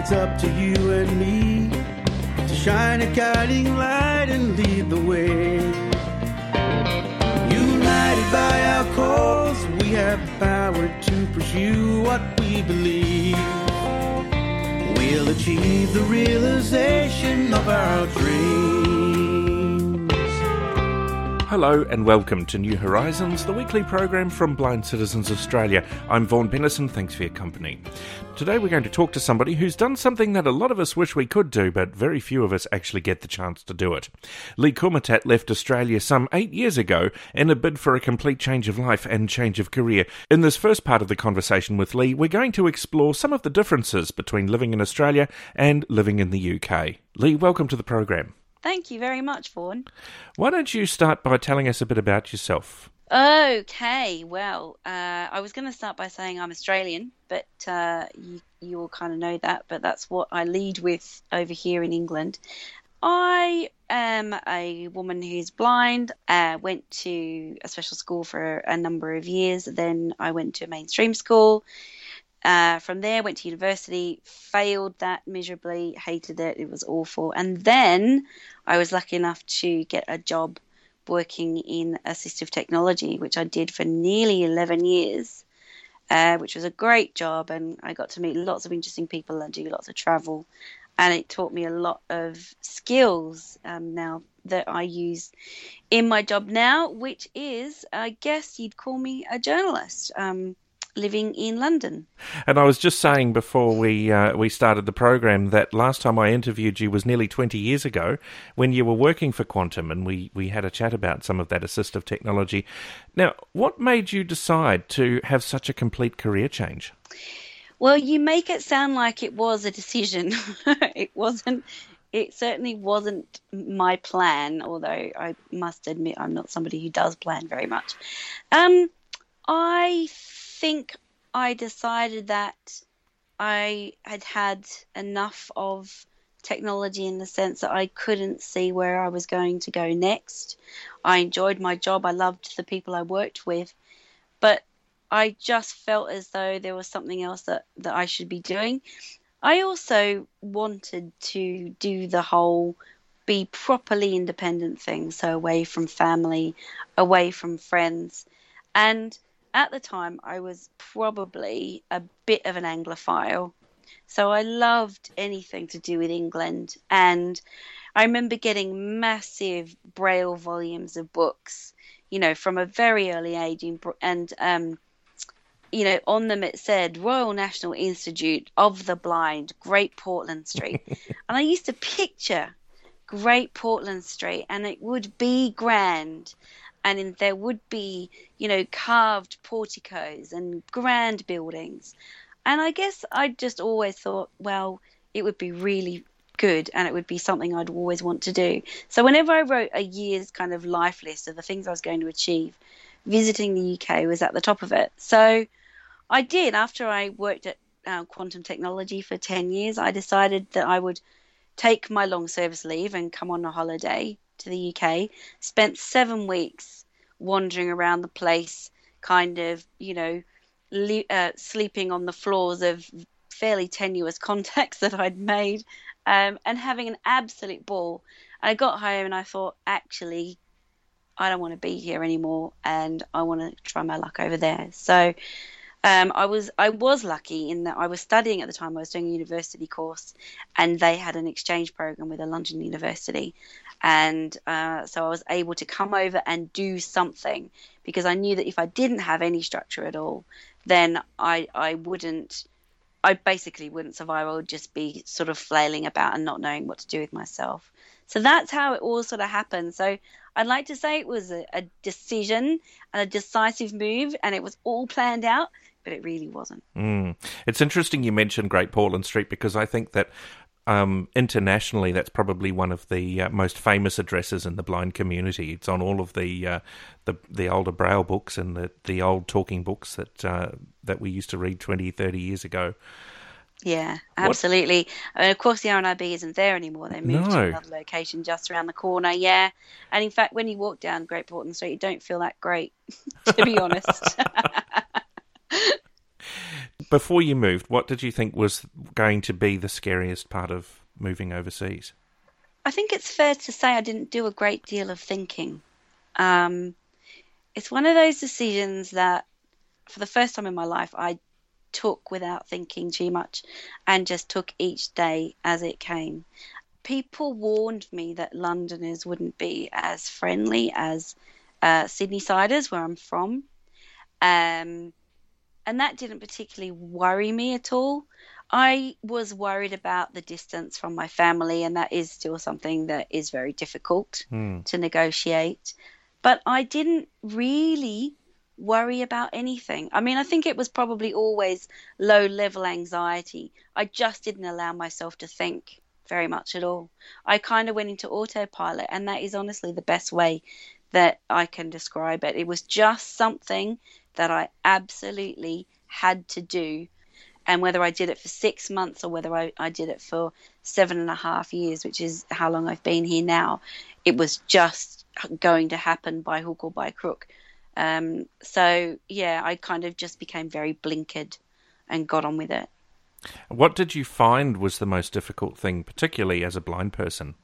it's up to you and me to shine a guiding light and lead the way. United by our cause, we have the power to pursue what we believe. We'll achieve the realization of our dreams. Hello and welcome to New Horizons, the weekly program from Blind Citizens Australia. I'm Vaughan Pennison, thanks for your company. Today we're going to talk to somebody who's done something that a lot of us wish we could do, but very few of us actually get the chance to do it. Lee Kumutat left Australia some 8 years ago in a bid for a complete change of life and change of career. In this first part of the conversation with Lee, we're going to explore some of the differences between living in Australia and living in the UK. Lee, welcome to the program. Thank you very much, Vaughan. Why don't you start by telling us a bit about yourself? Okay, well, I was going to start by saying I'm Australian, but you all kind of know that, but that's what I lead with over here in England. I am a woman who's blind, went to a special school for a number of years, then I went to a mainstream school. From there, went to university, failed that miserably, hated it, it was awful. And then I was lucky enough to get a job working in assistive technology, which I did for nearly 11 years, which was a great job. And I got to meet lots of interesting people and do lots of travel. And it taught me a lot of skills now that I use in my job now, which is, I guess you'd call me a journalist. Living in London. And I was just saying before we started the program that last time I interviewed you was nearly 20 years ago when you were working for Quantum, and we had a chat about some of that assistive technology. Now, what made you decide to have such a complete career change? Well, you make it sound like it was a decision. It wasn't. It certainly wasn't my plan, although I must admit I'm not somebody who does plan very much. I think I decided that I had enough of technology in the sense that I couldn't see where I was going to go next. I enjoyed my job. I loved the people I worked with, but I just felt as though there was something else that I should be doing. I also wanted to do the whole be properly independent thing, so away from family, away from friends. And at the time, I was probably a bit of an Anglophile, so I loved anything to do with England. And I remember getting massive Braille volumes of books, from a very early age. And on them it said Royal National Institute of the Blind, Great Portland Street. And I used to picture Great Portland Street, and it would be grand. And there would be, carved porticos and grand buildings. And I guess I just always thought, well, it would be really good and it would be something I'd always want to do. So whenever I wrote a year's kind of life list of the things I was going to achieve, visiting the UK was at the top of it. So I did. After I worked at Quantum Technology for 10 years, I decided that I would take my long service leave and come on a holiday to the UK, spent 7 weeks wandering around the place, kind of, sleeping on the floors of fairly tenuous contacts that I'd made, and having an absolute ball. I got home and I thought, actually, I don't want to be here anymore, and I want to try my luck over there. So I was lucky in that I was studying at the time. I was doing a university course, and they had an exchange program with a London university. And so I was able to come over and do something, because I knew that if I didn't have any structure at all, then I basically wouldn't survive. I would just be sort of flailing about and not knowing what to do with myself. So that's how it all sort of happened. So I'd like to say it was a decision and a decisive move, and it was all planned out, but it really wasn't. It's interesting you mentioned Great Portland Street, because I think that internationally that's probably one of the most famous addresses in the blind community. It's on all of the older Braille books and the old talking books that we used to read 20, 30 years ago. Yeah, absolutely. And of course, the RNIB isn't there anymore. They moved to another location just around the corner. Yeah, and in fact, when you walk down Great Portland Street, you don't feel that great, to be honest. before you moved, what did you think was going to be the scariest part of moving overseas? I think it's fair to say I didn't do a great deal of thinking. Um, it's one of those decisions that, for the first time in my life, I took without thinking too much and just took each day as it came. People warned me that Londoners wouldn't be as friendly as Sydney-siders, where I'm from. Um, and that didn't particularly worry me at all. I was worried about the distance from my family, and that is still something that is very difficult to negotiate. But I didn't really worry about anything. I mean, I think it was probably always low-level anxiety. I just didn't allow myself to think very much at all. I kind of went into autopilot, and that is honestly the best way that I can describe it. It was just something that I absolutely had to do. And whether I did it for 6 months or whether I did it for 7.5 years, which is how long I've been here now, it was just going to happen by hook or by crook. So, yeah, I kind of just became very blinkered and got on with it. What did you find was the most difficult thing, particularly as a blind person?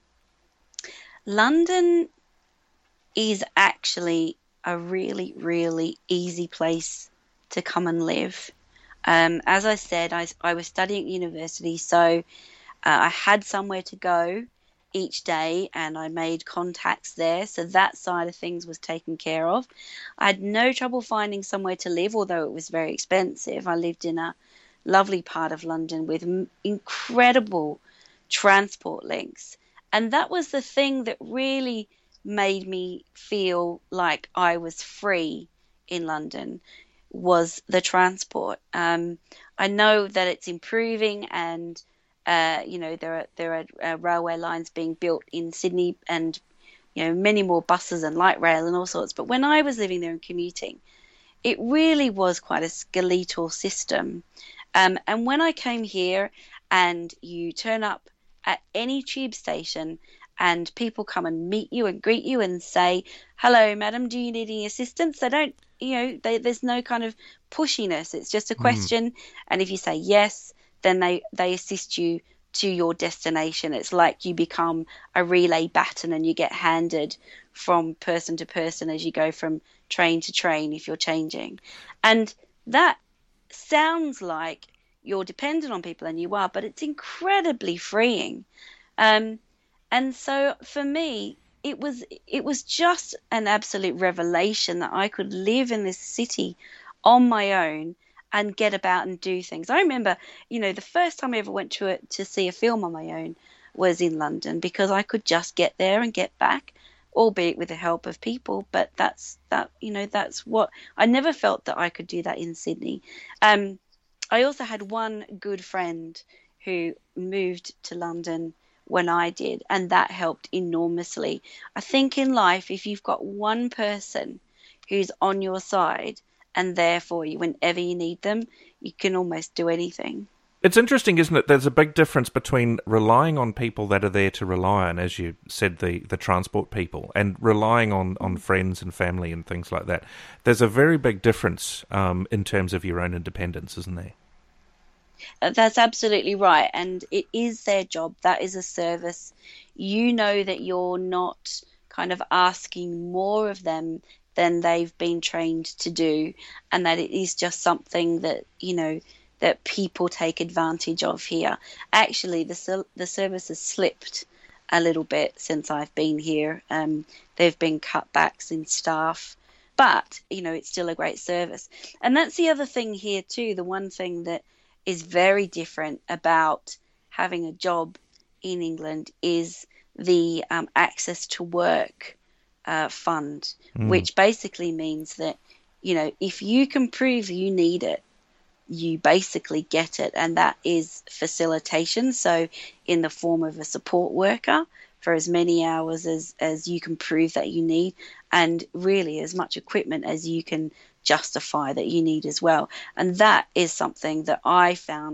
London is actually a really, really easy place to come and live. As I said, I was studying at university, so I had somewhere to go each day and I made contacts there, so that side of things was taken care of. I had no trouble finding somewhere to live, although it was very expensive. I lived in a lovely part of London with incredible transport links, and that was the thing that really made me feel like I was free in London, was the transport. I know that it's improving, and there are railway lines being built in Sydney, and many more buses and light rail and all sorts. But when I was living there and commuting, it really was quite a skeletal system. And when I came here, and you turn up at any tube station, and people come and meet you and greet you and say, "Hello, madam, do you need any assistance?" They don't, there's no kind of pushiness. It's just a question. And if you say yes, then they assist you to your destination. It's like you become a relay baton and you get handed from person to person as you go from train to train if you're changing. And that sounds like you're dependent on people, and you are, but it's incredibly freeing. And so for me, it was just an absolute revelation that I could live in this city on my own and get about and do things. I remember, the first time I ever went to see a film on my own was in London, because I could just get there and get back, albeit with the help of people. But that's what I never felt that I could do that in Sydney. I also had one good friend who moved to London when I did, and that helped enormously. I think in life, if you've got one person who's on your side and there for you whenever you need them, you can almost do anything. It's interesting, isn't it? There's a big difference between relying on people that are there to rely on, as you said, the transport people, and relying on friends and family and things like that. There's a very big difference in terms of your own independence, isn't there? That's absolutely right. And it is their job. That is a service. You know that you're not kind of asking more of them than they've been trained to do, and that it is just something that, that people take advantage of here. Actually, the service has slipped a little bit since I've been here. There've been cutbacks in staff, but, it's still a great service. And that's the other thing here too. The one thing that is very different about having a job in England is the access to work fund, which basically means that, if you can prove you need it, you basically get it, and that is facilitation. So in the form of a support worker for as many hours as you can prove that you need, and really as much equipment as you can justify that you need as well. And that is something that I found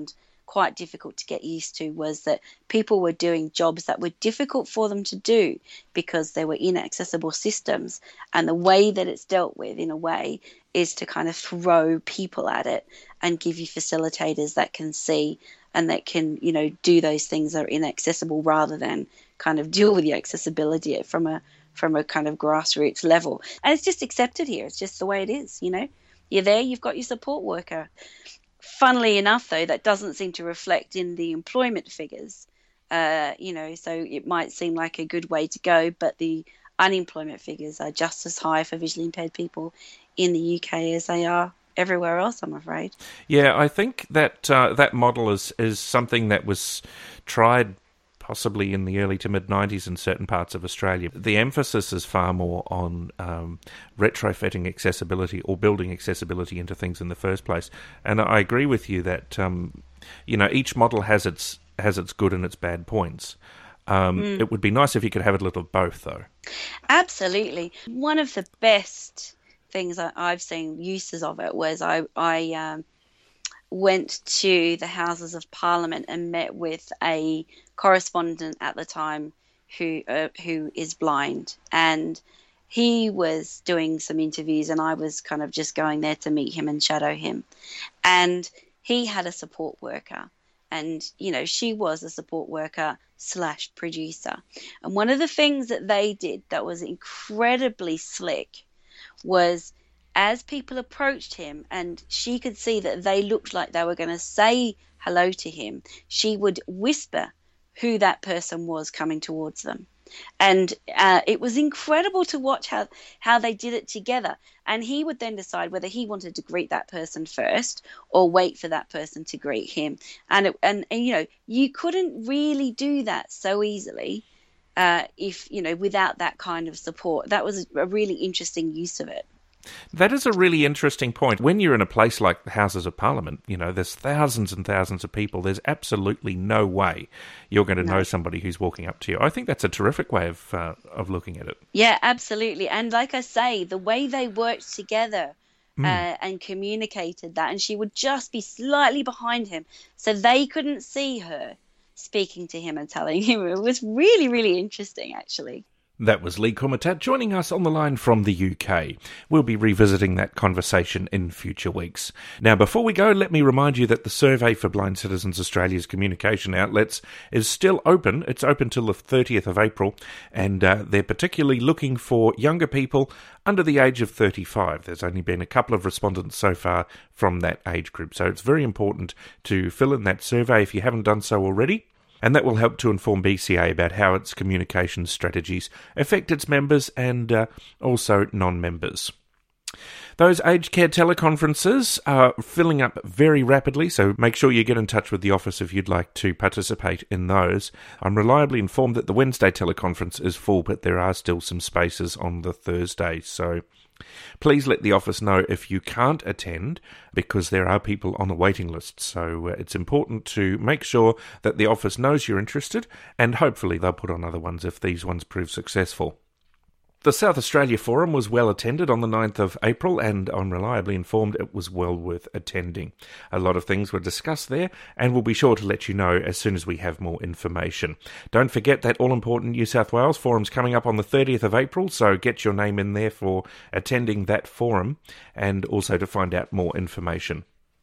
quite difficult to get used to was that people were doing jobs that were difficult for them to do because they were inaccessible systems. And the way that it's dealt with, in a way, is to kind of throw people at it and give you facilitators that can see and that can, do those things that are inaccessible rather than kind of deal with the accessibility from a kind of grassroots level. And it's just accepted here. It's just the way it is, You're there, you've got your support worker. Funnily enough, though, that doesn't seem to reflect in the employment figures, so it might seem like a good way to go, but the unemployment figures are just as high for visually impaired people in the UK as they are everywhere else, I'm afraid. Yeah, I think that that model is something that was tried possibly in the early to mid-90s in certain parts of Australia. The emphasis is far more on retrofitting accessibility or building accessibility into things in the first place. And I agree with you that, each model has its good and its bad points. It would be nice if you could have a little of both, though. Absolutely. One of the best things I've seen uses of it was I went to the Houses of Parliament and met with a correspondent at the time who is blind, and he was doing some interviews and I was kind of just going there to meet him and shadow him. And he had a support worker, and she was a support worker / producer. And one of the things that they did that was incredibly slick was, as people approached him and she could see that they looked like they were going to say hello to him, she would whisper who that person was coming towards them. And it was incredible to watch how they did it together. And he would then decide whether he wanted to greet that person first or wait for that person to greet him. And you couldn't really do that so easily if without that kind of support. That was a really interesting use of it. That is a really interesting point. When you're in a place like the Houses of Parliament, there's thousands and thousands of people. There's absolutely no way you're going to know somebody who's walking up to you. I think that's a terrific way of looking at it. Yeah, absolutely. And like I say, the way they worked together and communicated that, and she would just be slightly behind him so they couldn't see her speaking to him and telling him. It was really, really interesting, actually. That was Lee Kumatat joining us on the line from the UK. We'll be revisiting that conversation in future weeks. Now, before we go, let me remind you that the survey for Blind Citizens Australia's communication outlets is still open. It's open till the 30th of April, and they're particularly looking for younger people under the age of 35. There's only been a couple of respondents so far from that age group, so it's very important to fill in that survey if you haven't done so already. And that will help to inform BCA about how its communication strategies affect its members and also non-members. Those aged care teleconferences are filling up very rapidly, so make sure you get in touch with the office if you'd like to participate in those. I'm reliably informed that the Wednesday teleconference is full, but there are still some spaces on the Thursday, so please let the office know if you can't attend, because there are people on the waiting list. So it's important to make sure that the office knows you're interested, and hopefully they'll put on other ones if these ones prove successful. The South Australia Forum was well attended on the 9th of April, and I'm reliably informed it was well worth attending. A lot of things were discussed there, and we'll be sure to let you know as soon as we have more information. Don't forget that all-important New South Wales Forum's coming up on the 30th of April, so get your name in there for attending that forum, and also to find out more information.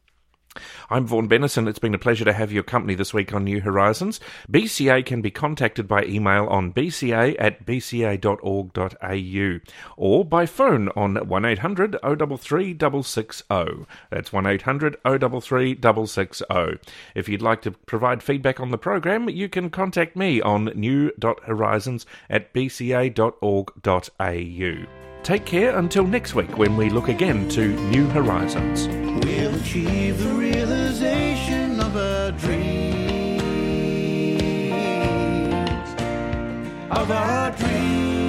I'm Vaughan Bennison. It's been a pleasure to have your company this week on New Horizons. BCA can be contacted by email on bca@bca.org.au or by phone on 1800 033 660. That's 1800 033 660. If you'd like to provide feedback on the program, you can contact me on new.horizons@bca.org.au. Take care until next week when we look again to New Horizons. We'll achieve the realization of our dreams,